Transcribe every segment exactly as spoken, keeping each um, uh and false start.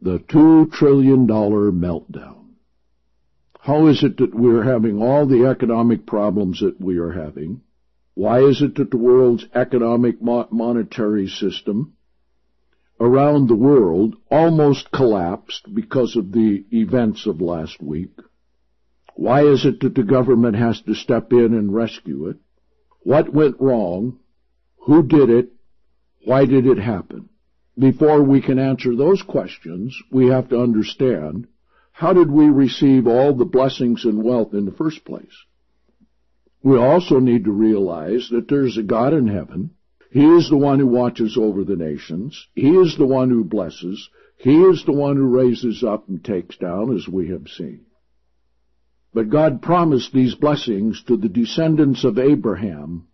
The two trillion dollar meltdown. How is it that we're having all the economic problems that we are having? Why is it that the world's economic mo- monetary system around the world almost collapsed because of the events of last week? Why is it that the government has to step in and rescue it? What went wrong? Who did it? Why did it happen? Before we can answer those questions, we have to understand, how did we receive all the blessings and wealth in the first place? We also need to realize that there's a God in heaven. He is the one who watches over the nations. He is the one who blesses. He is the one who raises up and takes down, as we have seen. But God promised these blessings to the descendants of Abraham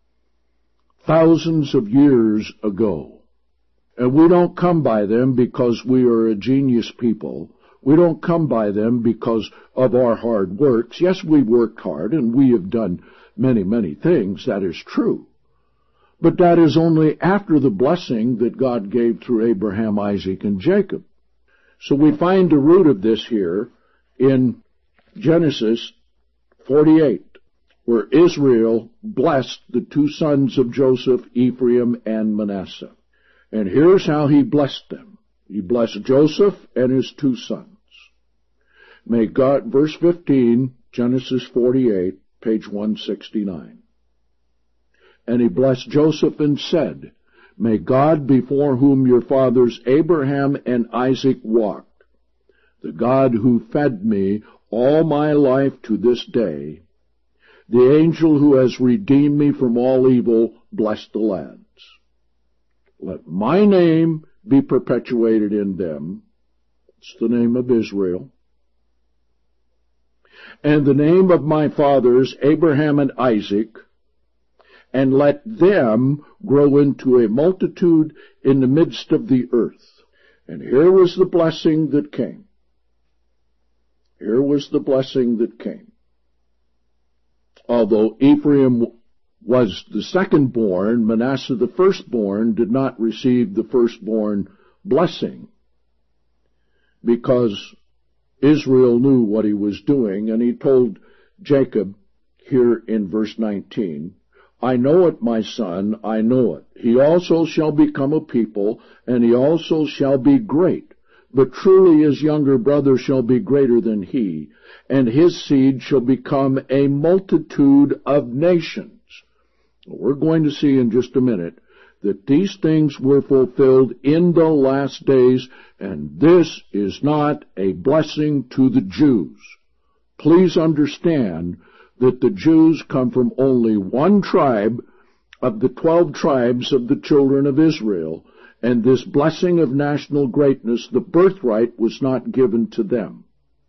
thousands of years ago. And we don't come by them because we are a genius people. We don't come by them because of our hard works. Yes, we worked hard and we have done many, many things. That is true. But that is only after the blessing that God gave through Abraham, Isaac, and Jacob. So we find the root of this here in Genesis forty-eight, where Israel blessed the two sons of Joseph, Ephraim and Manasseh. And here's how he blessed them. He blessed Joseph and his two sons. May God, verse fifteen, Genesis forty-eight, page one sixty-nine. And he blessed Joseph and said, May God, before whom your fathers Abraham and Isaac walked, the God who fed me all my life to this day, the angel who has redeemed me from all evil, bless the lads. Let my name be perpetuated in them. It's the name of Israel. And the name of my fathers, Abraham and Isaac, and let them grow into a multitude in the midst of the earth. And here was the blessing that came. Here was the blessing that came. Although Ephraim was the second-born, Manasseh the firstborn did not receive the firstborn blessing, because Israel knew what he was doing, and he told Jacob here in verse nineteen, I know it, my son, I know it. He also shall become a people, and he also shall be great. But truly his younger brother shall be greater than he, and his seed shall become a multitude of nations. We're going to see in just a minute that these things were fulfilled in the last days, and this is not a blessing to the Jews. Please understand that the Jews come from only one tribe of the twelve tribes of the children of Israel, and this blessing of national greatness, the birthright, was not given to them.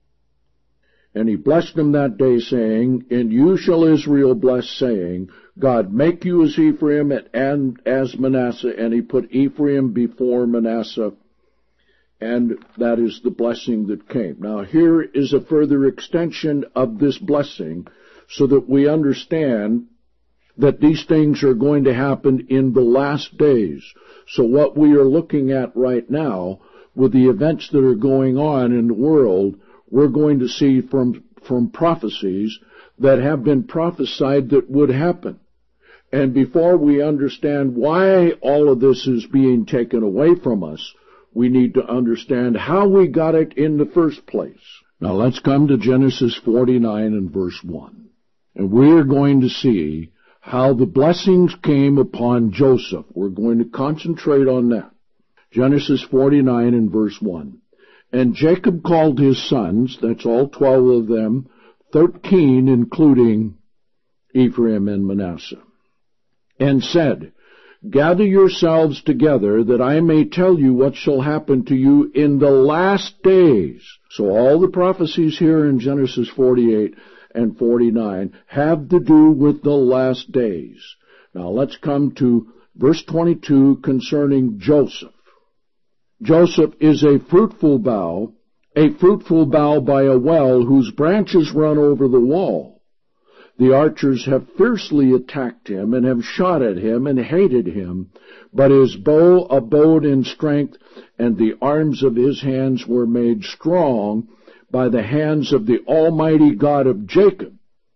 And he blessed them that day, saying, And you shall Israel bless, saying, God make you as Ephraim and as Manasseh. And he put Ephraim before Manasseh, and that is the blessing that came. Now here is a further extension of this blessing, so that we understand that these things are going to happen in the last days. So what we are looking at right now, with the events that are going on in the world, we're going to see from, from prophecies that have been prophesied that would happen. And before we understand why all of this is being taken away from us, we need to understand how we got it in the first place. Now let's come to Genesis forty-nine and verse one. And we're going to see how the blessings came upon Joseph. We're going to concentrate on that. Genesis forty-nine and verse one. And Jacob called his sons, that's all twelve of them, thirteen including Ephraim and Manasseh, and said, Gather yourselves together, that I may tell you what shall happen to you in the last days. So all the prophecies here in Genesis forty-eight and forty-nine have to do with the last days. Now let's come to verse twenty-two concerning Joseph. Joseph is a fruitful bough, a fruitful bough by a well, whose branches run over the wall. The archers have fiercely attacked him, and have shot at him, and hated him. But his bow abode in strength, and the arms of his hands were made strong by the hands of the Almighty God of Jacob.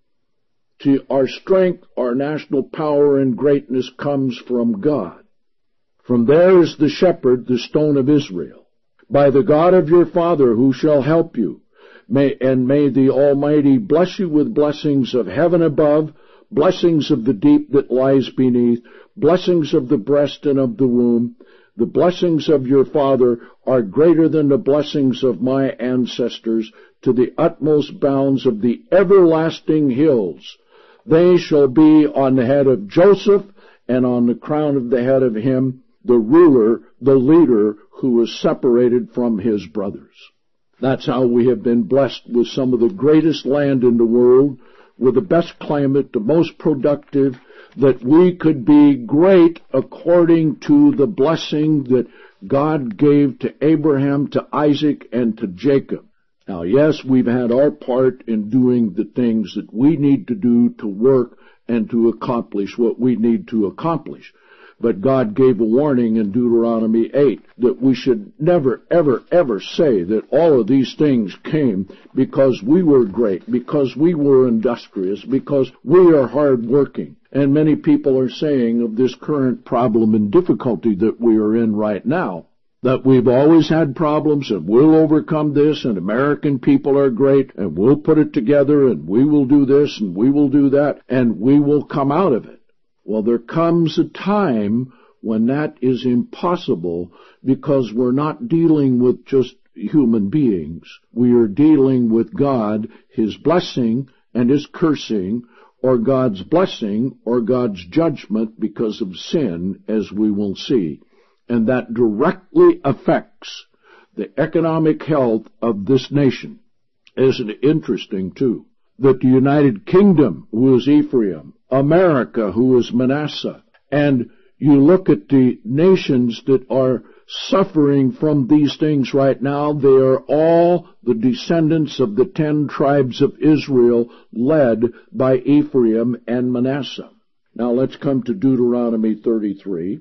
See, our strength, our national power and greatness comes from God. From there is the shepherd, the stone of Israel. By the God of your father, who shall help you. May, and may the Almighty bless you with blessings of heaven above, blessings of the deep that lies beneath, blessings of the breast and of the womb. The blessings of your father are greater than the blessings of my ancestors, to the utmost bounds of the everlasting hills. They shall be on the head of Joseph, and on the crown of the head of him, the ruler, the leader, who is separated from his brothers. That's how we have been blessed with some of the greatest land in the world, with the best climate, the most productive, that we could be great according to the blessing that God gave to Abraham, to Isaac, and to Jacob. Now, yes, we've had our part in doing the things that we need to do to work and to accomplish what we need to accomplish. But God gave a warning in Deuteronomy eight that we should never, ever, ever say that all of these things came because we were great, because we were industrious, because we are hardworking. And many people are saying of this current problem and difficulty that we are in right now, that we've always had problems and we'll overcome this, and American people are great and we'll put it together and we will do this and we will do that and we will come out of it. Well, there comes a time when that is impossible, because we're not dealing with just human beings. We are dealing with God, His blessing and His cursing, or God's blessing or God's judgment because of sin, as we will see. And that directly affects the economic health of this nation. Isn't it interesting, too, that the United Kingdom, who is Ephraim, America, who is Manasseh, and you look at the nations that are suffering from these things right now, they are all the descendants of the ten tribes of Israel, led by Ephraim and Manasseh. Now let's come to Deuteronomy thirty-three,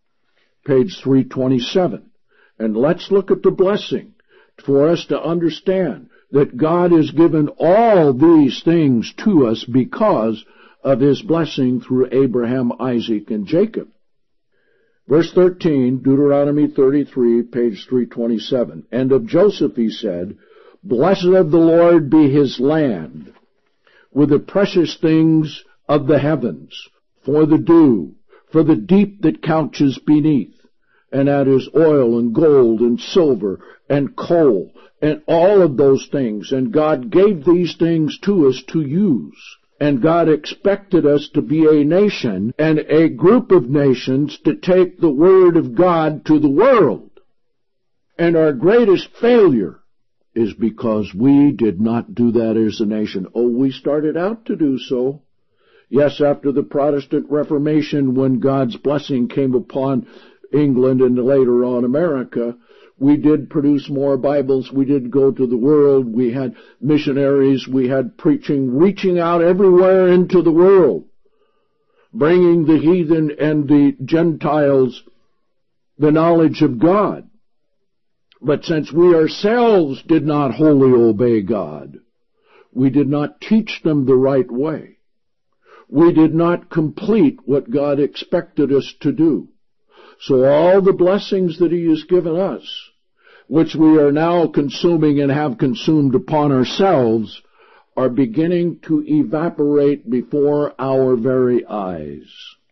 page three twenty-seven, and let's look at the blessing for us to understand that God has given all these things to us because of His blessing through Abraham, Isaac, and Jacob. Verse thirteen, Deuteronomy thirty-three, page three twenty-seven. And of Joseph he said, Blessed of the Lord be his land, with the precious things of the heavens, for the dew, for the deep that couches beneath, and that is oil and gold and silver and coal and all of those things. And God gave these things to us to use. And God expected us to be a nation and a group of nations to take the Word of God to the world. And our greatest failure is because we did not do that as a nation. Oh, we started out to do so. Yes, after the Protestant Reformation, when God's blessing came upon England and later on America, we did produce more Bibles, we did go to the world, we had missionaries, we had preaching, reaching out everywhere into the world, bringing the heathen and the Gentiles the knowledge of God. But since we ourselves did not wholly obey God, we did not teach them the right way. We did not complete what God expected us to do. So all the blessings that He has given us, which we are now consuming and have consumed upon ourselves, are beginning to evaporate before our very eyes.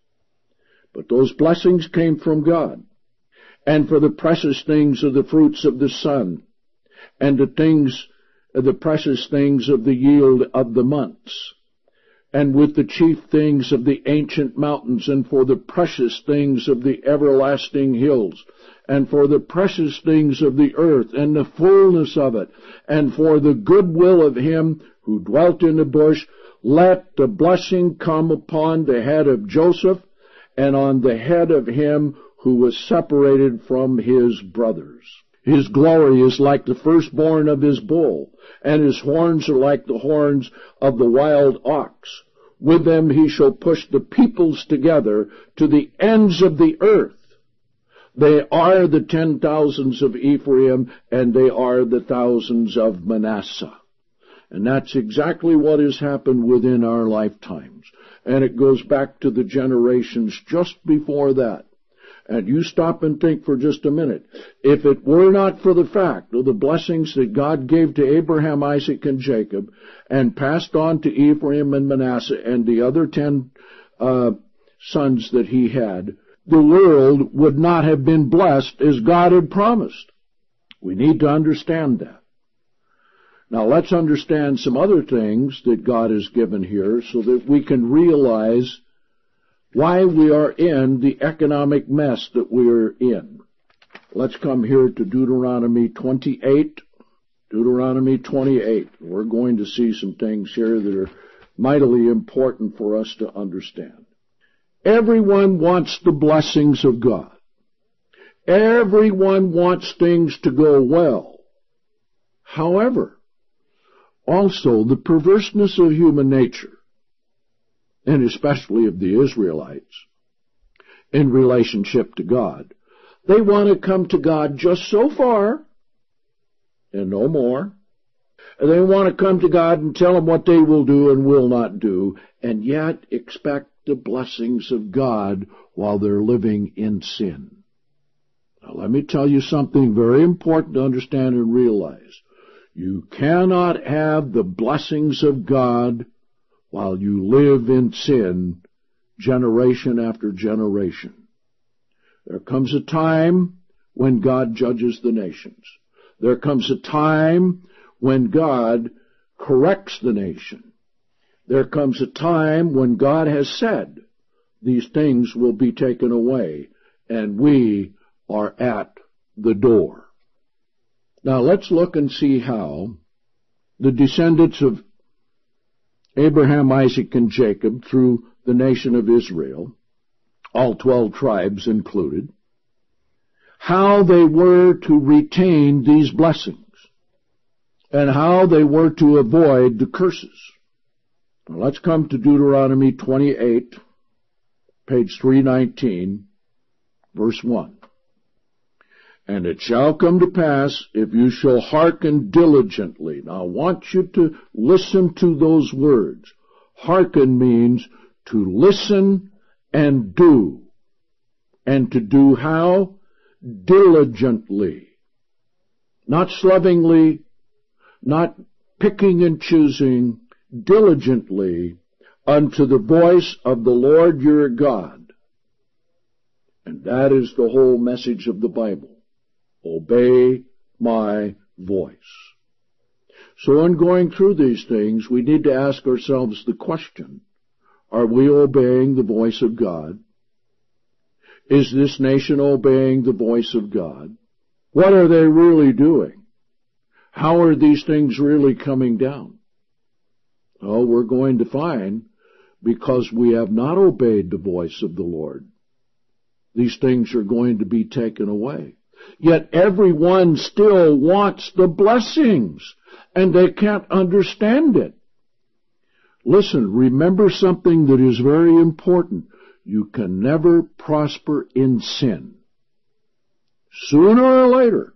But those blessings came from God. And for the precious things of the fruits of the sun, and the things, the precious things of the yield of the months, and with the chief things of the ancient mountains, and for the precious things of the everlasting hills, and for the precious things of the earth, and the fullness of it, and for the goodwill of him who dwelt in the bush, let the blessing come upon the head of Joseph, and on the head of him who was separated from his brothers. His glory is like the firstborn of his bull, and his horns are like the horns of the wild ox. With them he shall push the peoples together to the ends of the earth. They are the ten thousands of Ephraim, and they are the thousands of Manasseh. And that's exactly what has happened within our lifetimes. And it goes back to the generations just before that. And you stop and think for just a minute. If it were not for the fact of the blessings that God gave to Abraham, Isaac, and Jacob, and passed on to Ephraim and Manasseh and the other ten uh, sons that he had, the world would not have been blessed as God had promised. We need to understand that. Now let's understand some other things that God has given here so that we can realize why we are in the economic mess that we are in. Let's come here to Deuteronomy twenty-eight. Deuteronomy twenty-eight. We're going to see some things here that are mightily important for us to understand. Everyone wants the blessings of God. Everyone wants things to go well. However, also the perverseness of human nature, and especially of the Israelites, in relationship to God. They want to come to God just so far, and no more. And they want to come to God and tell Him what they will do and will not do, and yet expect the blessings of God while they're living in sin. Now let me tell you something very important to understand and realize. You cannot have the blessings of God while you live in sin, generation after generation. There comes a time when God judges the nations. There comes a time when God corrects the nation. There comes a time when God has said these things will be taken away, and we are at the door. Now let's look and see how the descendants of Abraham, Isaac, and Jacob through the nation of Israel, all twelve tribes included, how they were to retain these blessings and how they were to avoid the curses. Now let's come to Deuteronomy twenty-eight, page three nineteen, verse one. And it shall come to pass, if you shall hearken diligently. Now I want you to listen to those words. Hearken means to listen and do. And to do how? Diligently. Not slovenly, not picking and choosing, diligently unto the voice of the Lord your God. And that is the whole message of the Bible. Obey my voice. So in going through these things, we need to ask ourselves the question, are we obeying the voice of God? Is this nation obeying the voice of God? What are they really doing? How are these things really coming down? Oh, we're going to find, because we have not obeyed the voice of the Lord, these things are going to be taken away. Yet everyone still wants the blessings, and they can't understand it. Listen, remember something that is very important. You can never prosper in sin. Sooner or later,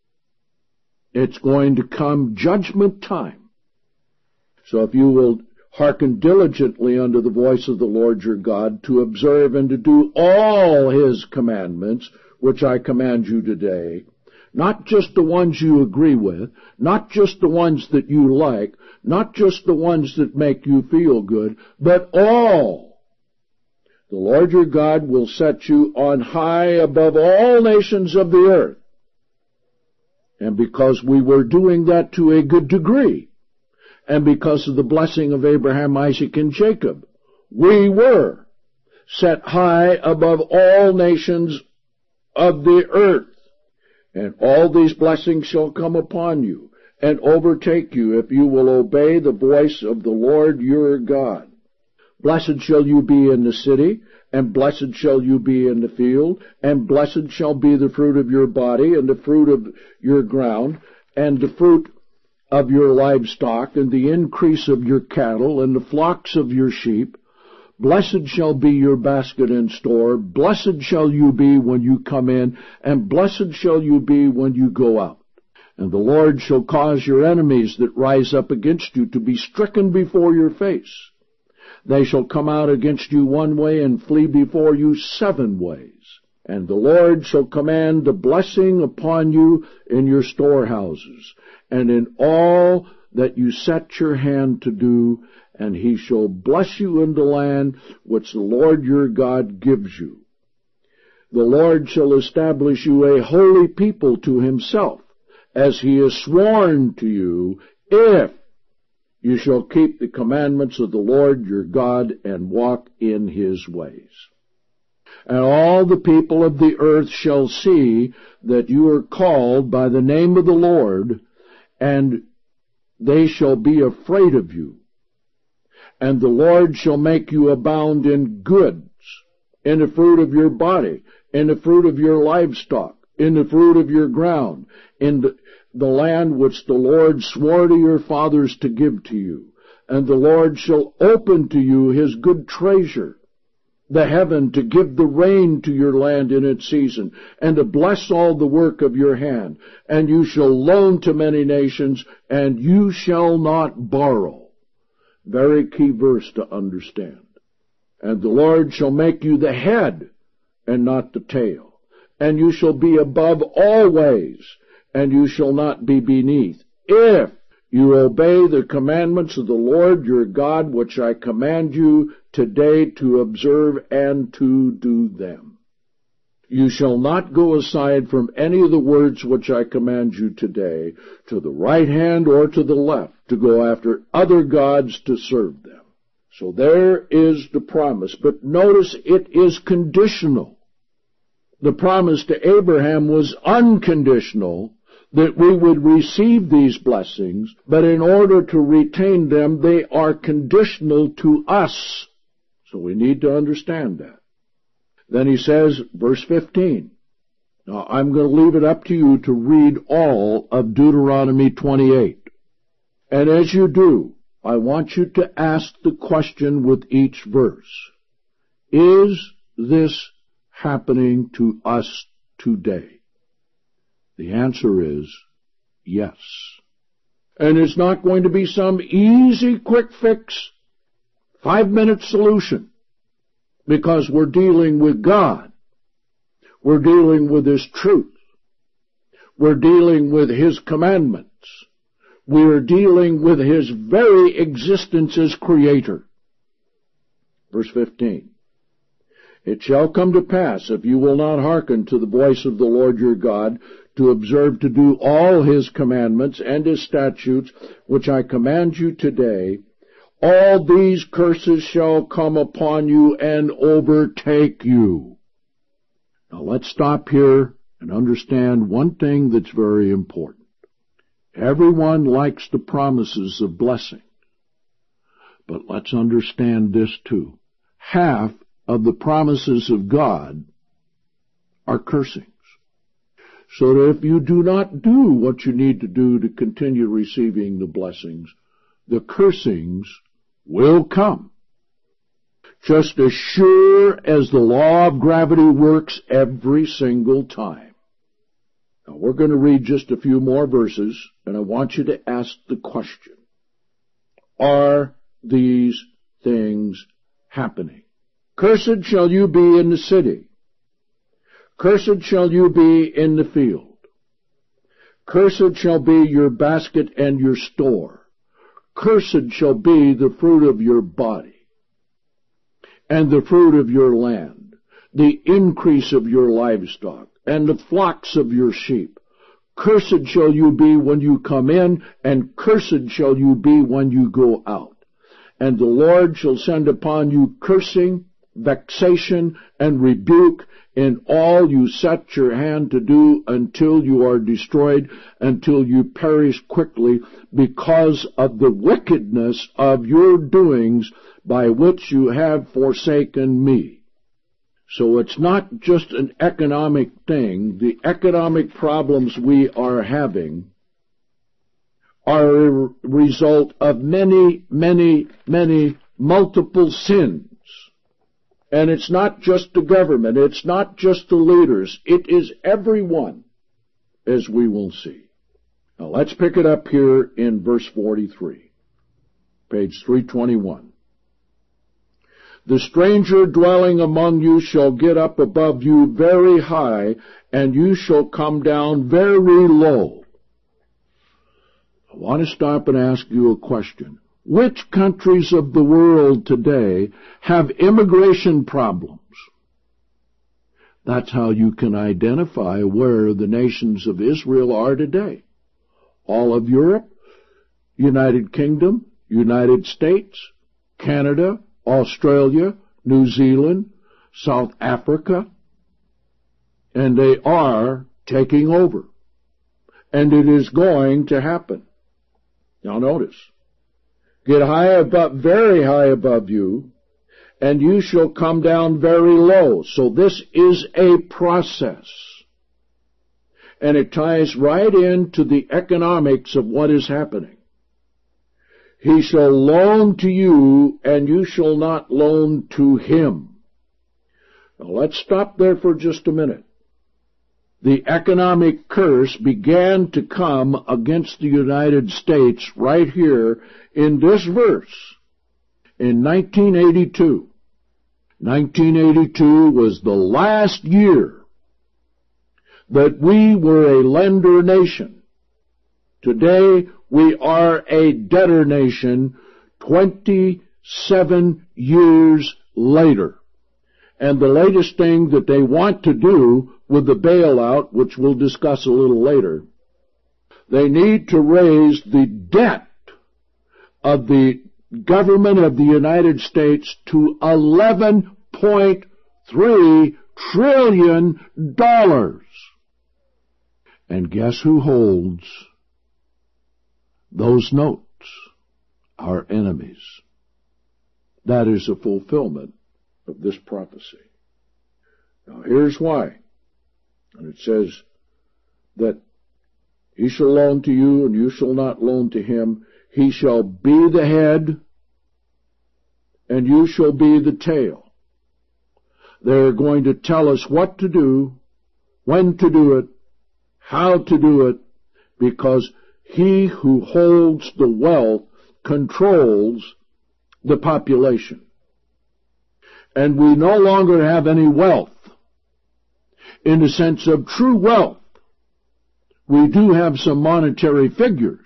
it's going to come judgment time. So if you will hearken diligently unto the voice of the Lord your God, to observe and to do all His commandments, which I command you today, not just the ones you agree with, not just the ones that you like, not just the ones that make you feel good, but all. The Lord your God will set you on high above all nations of the earth. And because we were doing that to a good degree, and because of the blessing of Abraham, Isaac, and Jacob, we were set high above all nations of the earth. And all these blessings shall come upon you and overtake you if you will obey the voice of the Lord your God. Blessed shall you be in the city, and blessed shall you be in the field, and blessed shall be the fruit of your body, and the fruit of your ground, and the fruit of your livestock, and the increase of your cattle, and the flocks of your sheep. Blessed shall be your basket and store. Blessed shall you be when you come in, and blessed shall you be when you go out. And the Lord shall cause your enemies that rise up against you to be stricken before your face. They shall come out against you one way and flee before you seven ways. And the Lord shall command the blessing upon you in your storehouses, and in all that you set your hand to do, and he shall bless you in the land which the Lord your God gives you. The Lord shall establish you a holy people to himself, as he has sworn to you, if you shall keep the commandments of the Lord your God and walk in his ways. And all the people of the earth shall see that you are called by the name of the Lord, and they shall be afraid of you. And the Lord shall make you abound in goods, in the fruit of your body, in the fruit of your livestock, in the fruit of your ground, in the, the land which the Lord swore to your fathers to give to you. And the Lord shall open to you his good treasure, the heaven, to give the rain to your land in its season, and to bless all the work of your hand. And you shall loan to many nations, and you shall not borrow. Very key verse to understand. And the Lord shall make you the head and not the tail. And you shall be above always, and you shall not be beneath, if you obey the commandments of the Lord your God, which I command you today to observe and to do them. You shall not go aside from any of the words which I command you today, to the right hand or to the left, to go after other gods to serve them. So there is the promise, but notice it is conditional. The promise to Abraham was unconditional, that we would receive these blessings, but in order to retain them, they are conditional to us. So we need to understand that. Then he says, verse fifteen, now I'm going to leave it up to you to read all of Deuteronomy twenty-eight. And as you do, I want you to ask the question with each verse. Is this happening to us today? The answer is yes. And it's not going to be some easy, quick fix, five-minute solution, because we're dealing with God. We're dealing with his truth. We're dealing with his commandments. We're dealing with his very existence as creator. Verse fifteen. It shall come to pass, if you will not hearken to the voice of the Lord your God, to observe to do all his commandments and his statutes, which I command you today, all these curses shall come upon you and overtake you. Now let's stop here and understand one thing that's very important. Everyone likes the promises of blessing. But let's understand this too. Half of the promises of God are cursings. So that if you do not do what you need to do to continue receiving the blessings, the cursings will come. Just as sure as the law of gravity works every single time. Now we're going to read just a few more verses, and I want you to ask the question, are these things happening? Cursed shall you be in the city. Cursed shall you be in the field. Cursed shall be your basket and your store. Cursed shall be the fruit of your body, and the fruit of your land, the increase of your livestock, and the flocks of your sheep. Cursed shall you be when you come in, and cursed shall you be when you go out. And the Lord shall send upon you cursing, vexation, and rebuke in all you set your hand to do, until you are destroyed, until you perish quickly, because of the wickedness of your doings, by which you have forsaken me. So it's not just an economic thing. The economic problems we are having are a result of many, many, many multiple sins. And it's not just the government, it's not just the leaders, it is everyone, as we will see. Now let's pick it up here in verse forty-three, page three twenty-one. The stranger dwelling among you shall get up above you very high, and you shall come down very low. I want to stop and ask you a question. Which countries of the world today have immigration problems? That's how you can identify where the nations of Israel are today. All of Europe, United Kingdom, United States, Canada, Australia, New Zealand, South Africa, and they are taking over. And it is going to happen. Now notice, get high above, very high above you, and you shall come down very low. So this is a process. And it ties right into the economics of what is happening. He shall loan to you, and you shall not loan to him. Now let's stop there for just a minute. The economic curse began to come against the United States right here in this verse in nineteen eighty-two. nineteen eighty-two was the last year that we were a lender nation. Today we are a debtor nation twenty-seven years later. And the latest thing that they want to do with the bailout, which we'll discuss a little later, they need to raise the debt of the government of the United States to eleven point three trillion dollars. And guess who holds those notes? Our enemies. That is a fulfillment of this prophecy. Now here's why. And it says that he shall loan to you, and you shall not loan to him. He shall be the head, and you shall be the tail. They're going to tell us what to do, when to do it, how to do it, because he who holds the wealth controls the population. And we no longer have any wealth in the sense of true wealth. We do have some monetary figures,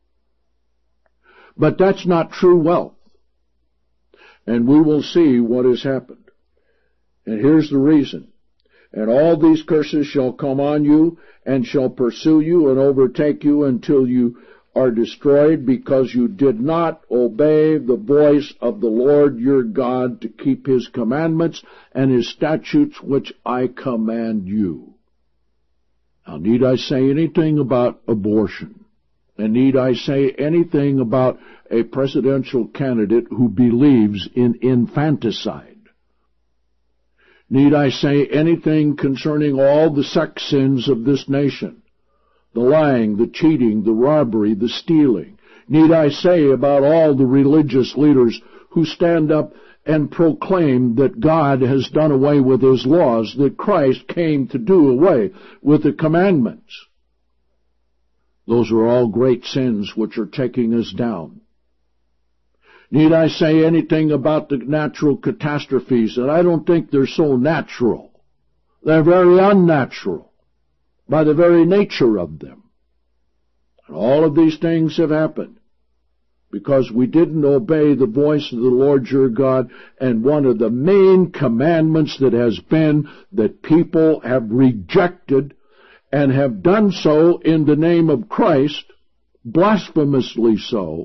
but that's not true wealth. And we will see what has happened. And here's the reason. And all these curses shall come on you, and shall pursue you and overtake you until you are destroyed, because you did not obey the voice of the Lord your God to keep his commandments and his statutes which I command you. Now, need I say anything about abortion? And need I say anything about a presidential candidate who believes in infanticide? Need I say anything concerning all the sex sins of this nation? The lying, the cheating, the robbery, the stealing. Need I say about all the religious leaders who stand up and proclaim that God has done away with his laws, that Christ came to do away with the commandments? Those are all great sins which are taking us down. Need I say anything about the natural catastrophes? And I don't think they're so natural. They're very unnatural by the very nature of them. And all of these things have happened because we didn't obey the voice of the Lord your God. And one of the main commandments that has been that people have rejected and have done so in the name of Christ, blasphemously so,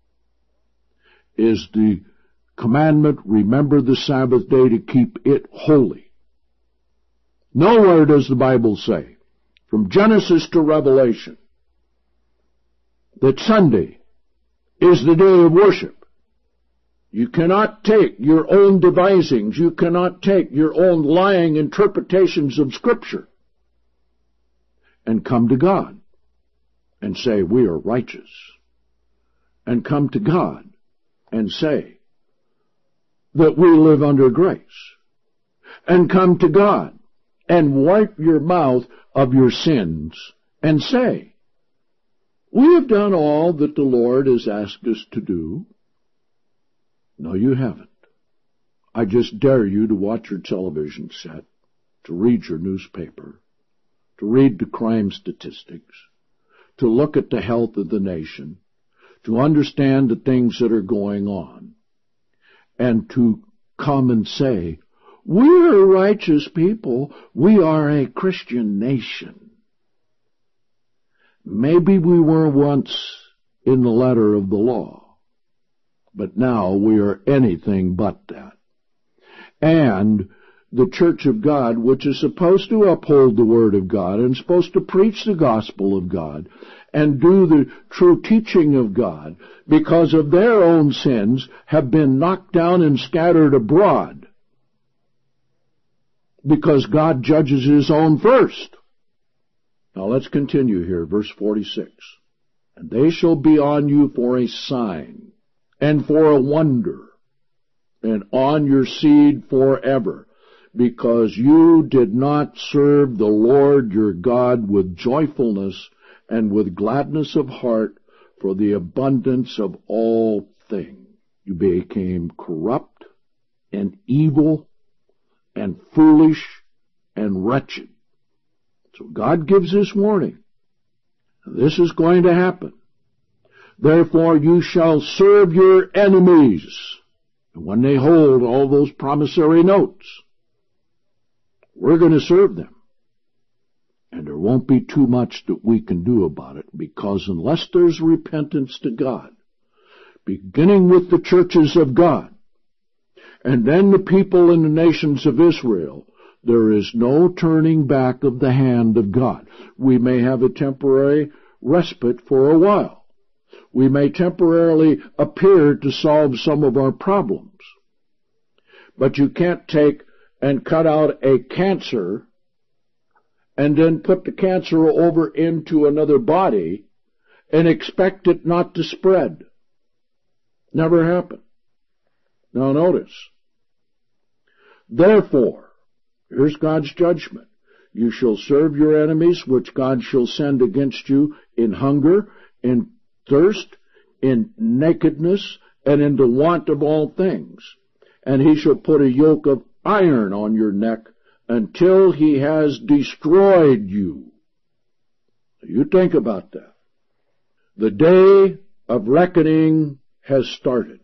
is the commandment, remember the Sabbath day to keep it holy. Nowhere does the Bible say, from Genesis to Revelation, that Sunday is the day of worship. You cannot take your own devisings, you cannot take your own lying interpretations of Scripture and come to God and say, we are righteous. and come to God and say that we live under grace, and come to God and wipe your mouth of your sins and say, we have done all that the Lord has asked us to do. No, you haven't. I just dare you to watch your television set, to read your newspaper, to read the crime statistics, to look at the health of the nation, to understand the things that are going on, and to come and say, we're a righteous people. We are a Christian nation. Maybe we were once in the letter of the law, but now we are anything but that. And the Church of God, which is supposed to uphold the Word of God and supposed to preach the gospel of God and do the true teaching of God, because of their own sins, have been knocked down and scattered abroad. Because God judges His own first. Now let's continue here, verse forty-six. And they shall be on you for a sign, and for a wonder, and on your seed forever, because you did not serve the Lord your God with joyfulness and with gladness of heart for the abundance of all things. You became corrupt and evil and foolish and wretched. So God gives this warning. This is going to happen. Therefore you shall serve your enemies. And when they hold all those promissory notes, we're going to serve them. And there won't be too much that we can do about it, because unless there's repentance to God, beginning with the churches of God, and then the people in the nations of Israel, there is no turning back of the hand of God. We may have a temporary respite for a while. We may temporarily appear to solve some of our problems. But you can't take and cut out a cancer and then put the cancer over into another body and expect it not to spread. Never happened. Now notice. Therefore, here's God's judgment. You shall serve your enemies, which God shall send against you in hunger, in thirst, in nakedness, and in the want of all things. And he shall put a yoke of iron on your neck until he has destroyed you. You think about that. The day of reckoning has started.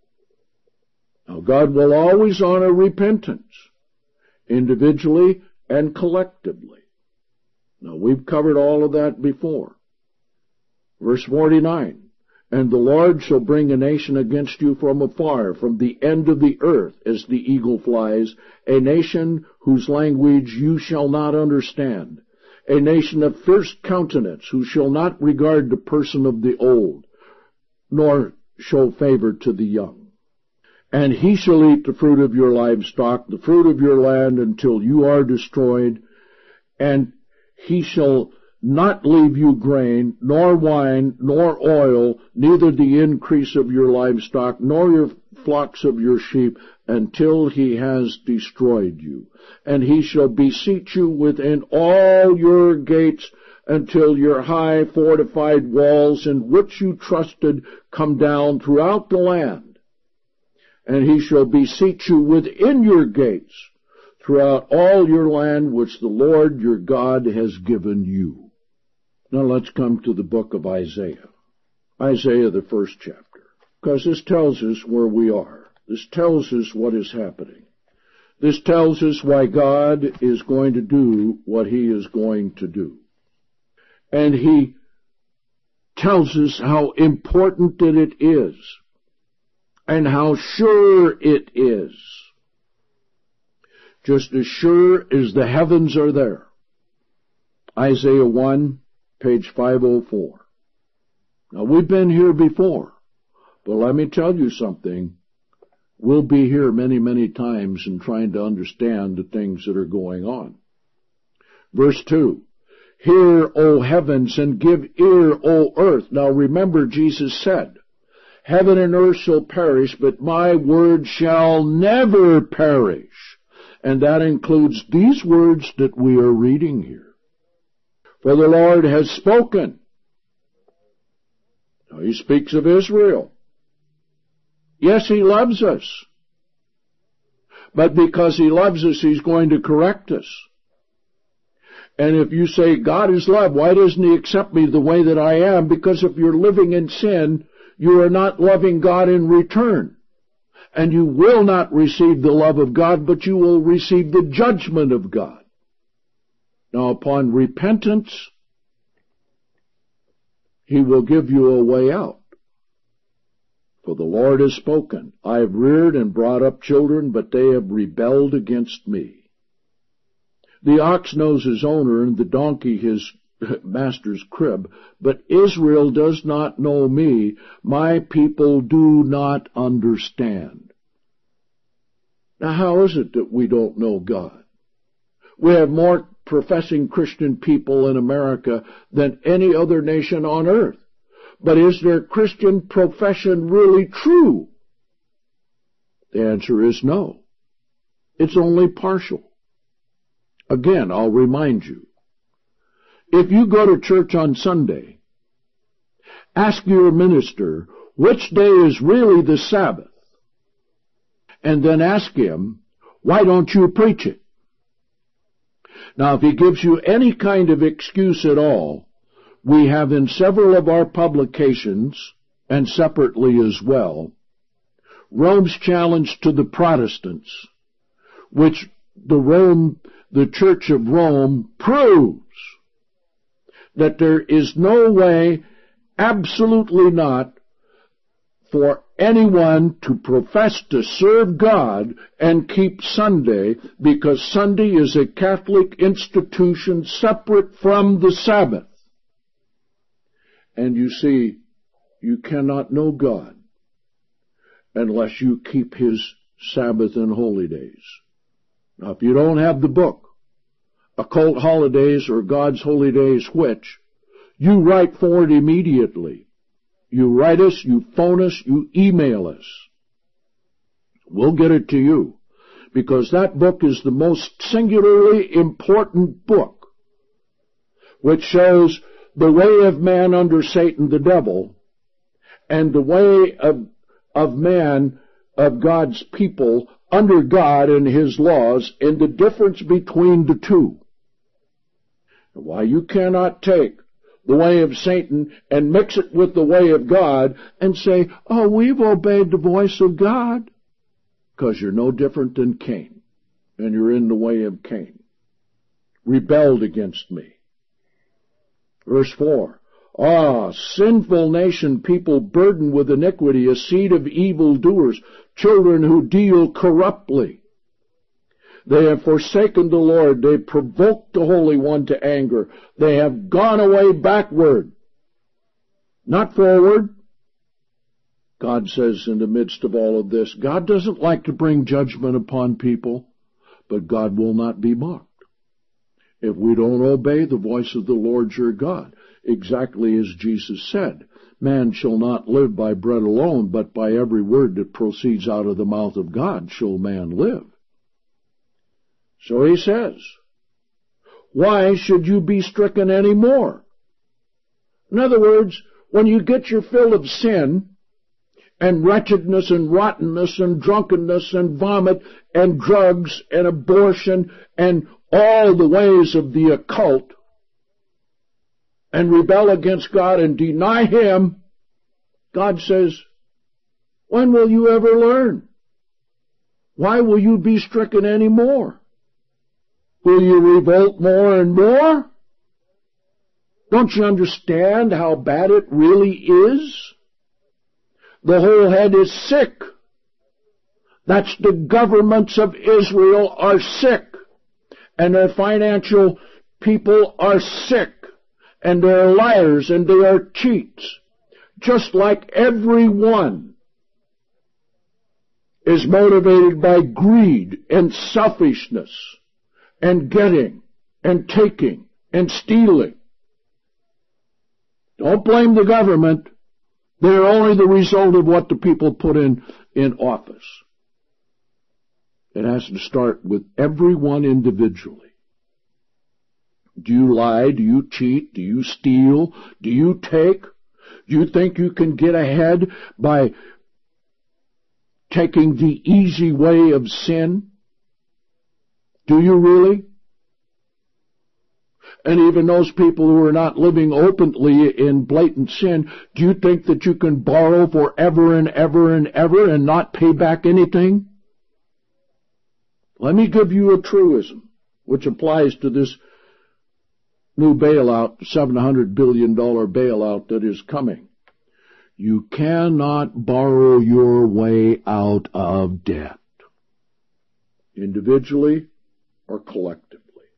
Now God will always honor repentance, individually and collectively. Now we've covered all of that before. Verse forty-nine. And the Lord shall bring a nation against you from afar, from the end of the earth, as the eagle flies, a nation whose language you shall not understand, a nation of fierce countenance, who shall not regard the person of the old, nor show favor to the young. And he shall eat the fruit of your livestock, the fruit of your land, until you are destroyed, and he shall not leave you grain, nor wine, nor oil, neither the increase of your livestock, nor your flocks of your sheep, until he has destroyed you. And he shall beseech you within all your gates, until your high fortified walls in which you trusted come down throughout the land. And he shall beseech you within your gates, throughout all your land which the Lord your God has given you. Now let's come to the book of Isaiah. Isaiah, the first chapter. Because this tells us where we are. This tells us what is happening. This tells us why God is going to do what He is going to do. And He tells us how important that it is, and how sure it is. Just as sure as the heavens are there. Isaiah one, page five oh four. Now, we've been here before, but let me tell you something. We'll be here many, many times in trying to understand the things that are going on. Verse two. Hear, O heavens, and give ear, O earth. Now remember, Jesus said Heaven and earth shall perish, but my word shall never perish. And that includes these words that we are reading here. For the Lord has spoken. Now, he speaks of Israel. Yes, he loves us. But because he loves us, he's going to correct us. And if you say, God is love, why doesn't he accept me the way that I am? Because if you're living in sin, you are not loving God in return. And you will not receive the love of God, but you will receive the judgment of God. Now, upon repentance, he will give you a way out. For the Lord has spoken. I have reared and brought up children, but they have rebelled against me. The ox knows his owner, and the donkey his master's crib, but Israel does not know me. My people do not understand. Now, how is it that we don't know God? We have more professing Christian people in America than any other nation on earth. But is their Christian profession really true? The answer is no. It's only partial. Again, I'll remind you, if you go to church on Sunday, ask your minister which day is really the Sabbath, and then ask him, why don't you preach it? Now, if he gives you any kind of excuse at all, we have in several of our publications, and separately as well, Rome's challenge to the Protestants, which the Rome, the Church of Rome proves that there is no way, absolutely not, for anyone to profess to serve God and keep Sunday, because Sunday is a Catholic institution separate from the Sabbath. And you see, you cannot know God unless you keep his Sabbath and holy days. Now, if you don't have the book, Occult Holidays or God's Holy Days, which, you write for it immediately. You write us, you phone us, you email us. We'll get it to you, because that book is the most singularly important book, which shows the way of man under Satan the devil, and the way of, of man, of God's people, under God and his laws, and the difference between the two. Why you cannot take the way of Satan and mix it with the way of God and say, oh, we've obeyed the voice of God. Because you're no different than Cain, and you're in the way of Cain. Rebelled against me. Verse four, ah, sinful nation, people burdened with iniquity, a seed of evildoers, children who deal corruptly. They have forsaken the Lord. They provoked the Holy One to anger. They have gone away backward, not forward. God says in the midst of all of this, God doesn't like to bring judgment upon people, but God will not be mocked. If we don't obey the voice of the Lord your God, exactly as Jesus said, man shall not live by bread alone, but by every word that proceeds out of the mouth of God shall man live. So he says, why should you be stricken any more? In other words, when you get your fill of sin, and wretchedness and rottenness and drunkenness and vomit and drugs and abortion and all the ways of the occult, and rebel against God and deny him, God says, when will you ever learn? Why will you be stricken any more? Will you revolt more and more? Don't you understand how bad it really is? The whole head is sick. That's the governments of Israel are sick. And their financial people are sick. And they're liars and they are cheats. Just like everyone is motivated by greed and selfishness and getting and taking and stealing. Don't blame the government. They're only the result of what the people put in, in office. It has to start with everyone individually. Do you lie? Do you cheat? Do you steal? Do you take? Do you think you can get ahead by taking the easy way of sin? Do you really? And even those people who are not living openly in blatant sin, do you think that you can borrow forever and ever and ever and not pay back anything? Let me give you a truism, which applies to this new bailout, seven hundred billion dollars bailout that is coming. You cannot borrow your way out of debt, individually or collectively.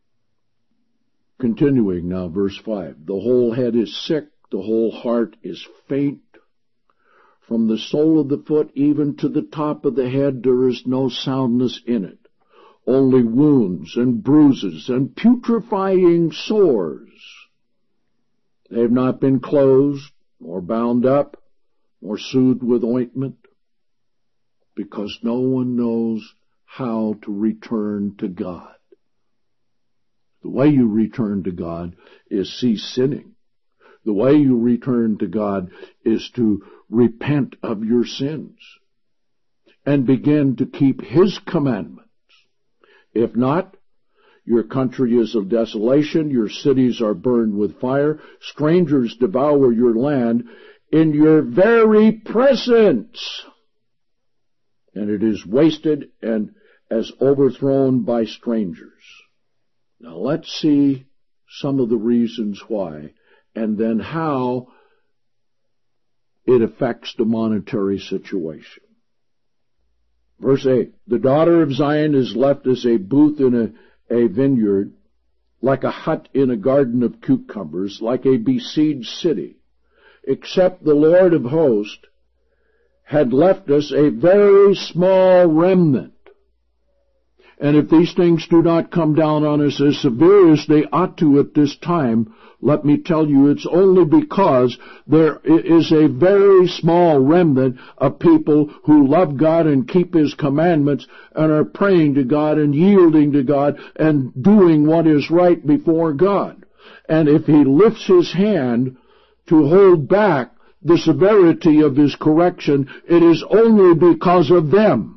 Continuing now, verse five. The whole head is sick, the whole heart is faint. From the sole of the foot even to the top of the head there is no soundness in it, only wounds and bruises and putrefying sores. They have not been closed, nor bound up, nor soothed with ointment, because no one knows how to return to God. The way you return to God is cease sinning. The way you return to God is to repent of your sins and begin to keep His commandments. If not, your country is a desolation, your cities are burned with fire, strangers devour your land in your very presence, and it is wasted and as overthrown by strangers. Now let's see some of the reasons why, and then how it affects the monetary situation. Verse eight, the daughter of Zion is left as a booth in a, a vineyard, like a hut in a garden of cucumbers, like a besieged city, except the Lord of hosts had left us a very small remnant. And if these things do not come down on us as severe as they ought to at this time, let me tell you, it's only because there is a very small remnant of people who love God and keep His commandments and are praying to God and yielding to God and doing what is right before God. And if He lifts His hand to hold back the severity of His correction, it is only because of them.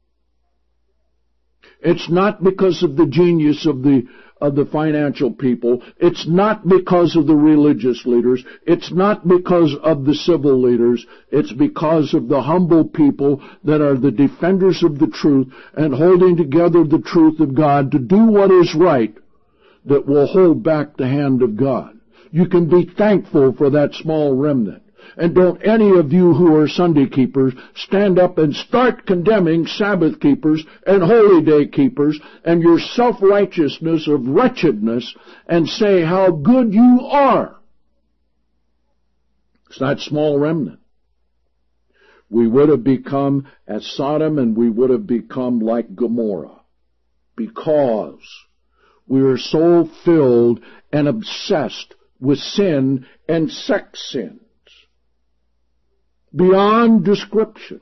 It's not because of the genius of the of the financial people. It's not because of the religious leaders. It's not because of the civil leaders. It's because of the humble people that are the defenders of the truth and holding together the truth of God to do what is right that will hold back the hand of God. You can be thankful for that small remnant. And don't any of you who are Sunday keepers stand up and start condemning Sabbath keepers and holy day keepers and your self-righteousness of wretchedness and say how good you are. It's that small remnant. We would have become as Sodom and we would have become like Gomorrah because we are so filled and obsessed with sin and sex sin. Beyond description,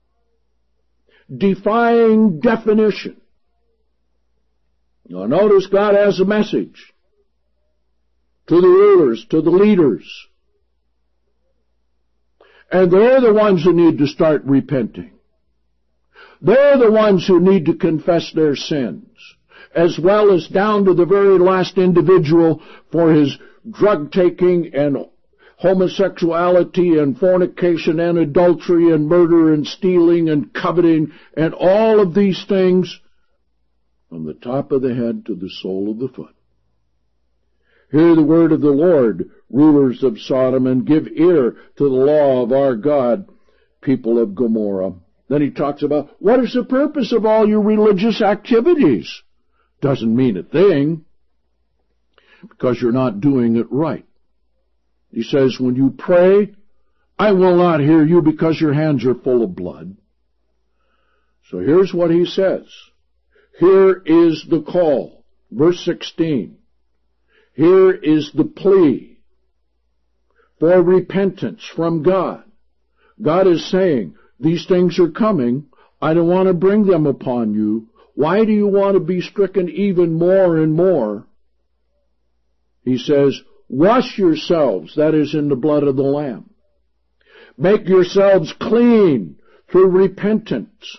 defying definition. Now notice God has a message to the rulers, to the leaders. And they're the ones who need to start repenting. They're the ones who need to confess their sins, as well as down to the very last individual for his drug taking and homosexuality and fornication and adultery and murder and stealing and coveting and all of these things from the top of the head to the sole of the foot. Hear the word of the Lord, rulers of Sodom, and give ear to the law of our God, people of Gomorrah. Then he talks about, what is the purpose of all your religious activities? Doesn't mean a thing, because you're not doing it right. He says, when you pray, I will not hear you because your hands are full of blood. So here's what he says. Here is the call. Verse sixteen. Here is the plea for repentance from God. God is saying, these things are coming. I don't want to bring them upon you. Why do you want to be stricken even more and more? He says, wash yourselves, that is in the blood of the Lamb. Make yourselves clean through repentance.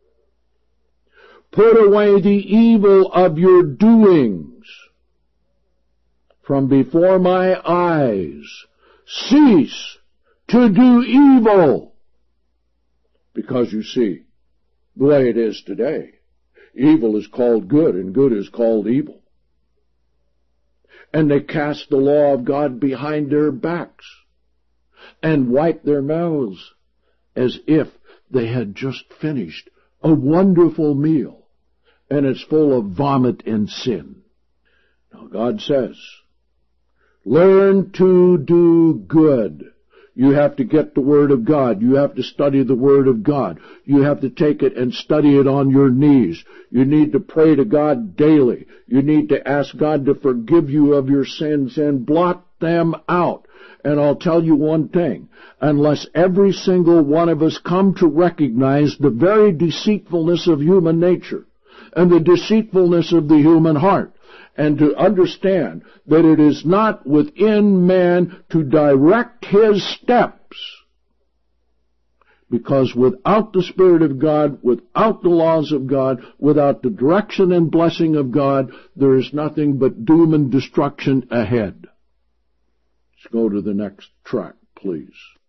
Put away the evil of your doings from before my eyes. Cease to do evil. Because you see, the way it is today, evil is called good and good is called evil. And they cast the law of God behind their backs and wipe their mouths as if they had just finished a wonderful meal, and it's full of vomit and sin. Now God says, learn to do good. You have to get the Word of God. You have to study the Word of God. You have to take it and study it on your knees. You need to pray to God daily. You need to ask God to forgive you of your sins and blot them out. And I'll tell you one thing, unless every single one of us come to recognize the very deceitfulness of human nature and the deceitfulness of the human heart, and to understand that it is not within man to direct his steps, because without the Spirit of God, without the laws of God, without the direction and blessing of God, there is nothing but doom and destruction ahead. Let's go to the next track, please.